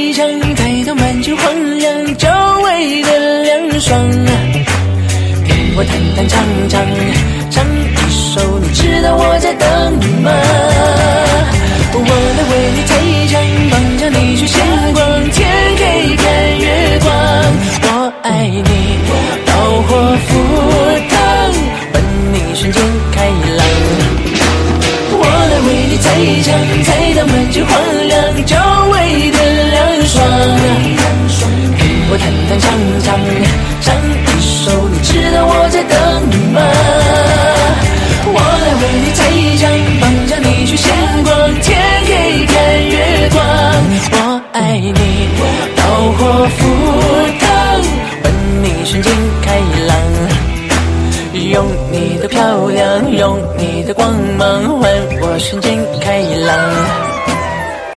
太强，抬头满眼荒凉，久违的凉爽。听我弹弹唱唱，唱一首，你知道我在等你吗？我来为你推墙，帮着你去星光，天黑看月光。我爱你，刀火赴汤，吻你瞬间开朗。我来为你推墙，踩到满街荒凉，久违的凉爽。听我弹弹唱唱，唱一首，你知道我在等你吗？我来为你推墙，帮着你去星光，天黑看月光。我爱你，刀火赴汤，吻你瞬间开朗。用你的漂亮，用你的光芒，换我瞬间